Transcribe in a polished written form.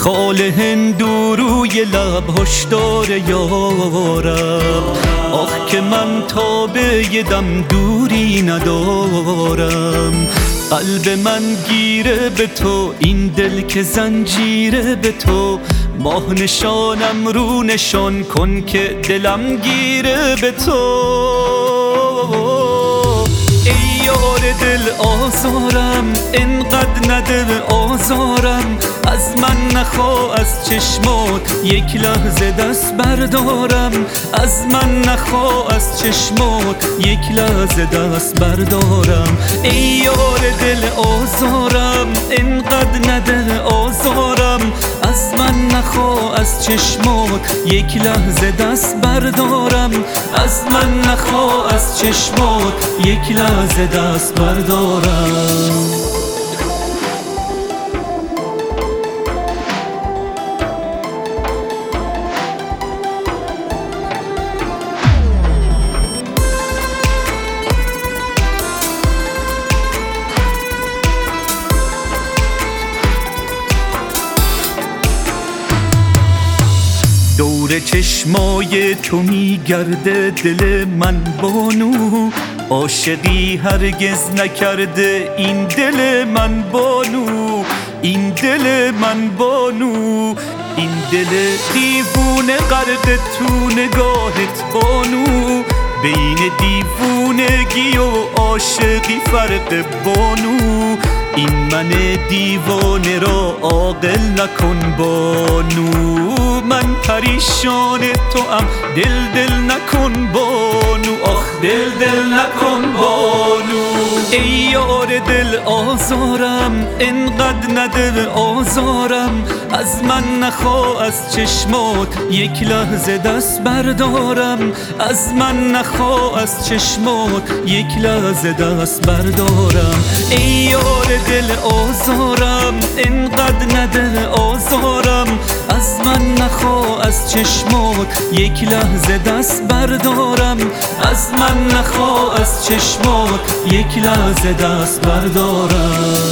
خال هندو روی لب هشدار یارم. آخ که من تا به یه دم دوری ندارم. قلب من گیره به تو، این دل که زنجیره به تو. ماه نشانم رو نشان کن که دلم گیره به تو. ای یار دل آزارم، انقدر نده آزارم. از من نخوا از چشمات یک لحظه دست بردارم. از من نخوا از چشمات یک لحظه دست بردارم. ای یار دل آزارم، انقدر نده آزارم. از من نخوا از چشمات یک لحظه دست بردارم. از من نخوا از چشمات یک لحظه دست بردارم. دور چشمای تو میگرده دل من بانو. عاشقی هرگز نکرده این دل من بانو. این دل من بانو. این دل دیوونه غرق تو نگاهت بانو. بین دیوونگی و عاشقی فرق بانو. این من دیوانه را عاقل نکن بانو. من پریشان توام، دل نکن بانو. آخ دل نکن بانو. ای یار دل آزارم، انقدر نده آزارم. از من نخوا از چشمات یک لحظه دست بردارم. از من نخوا از چشمات یک لحظه دست بردارم. ای یار دل آزارم، انقدر نده آزارم. از من نخوا از چشمات یک لحظه دست بردارم. از من نخوا از چشمات یک لحظه دست بردارم.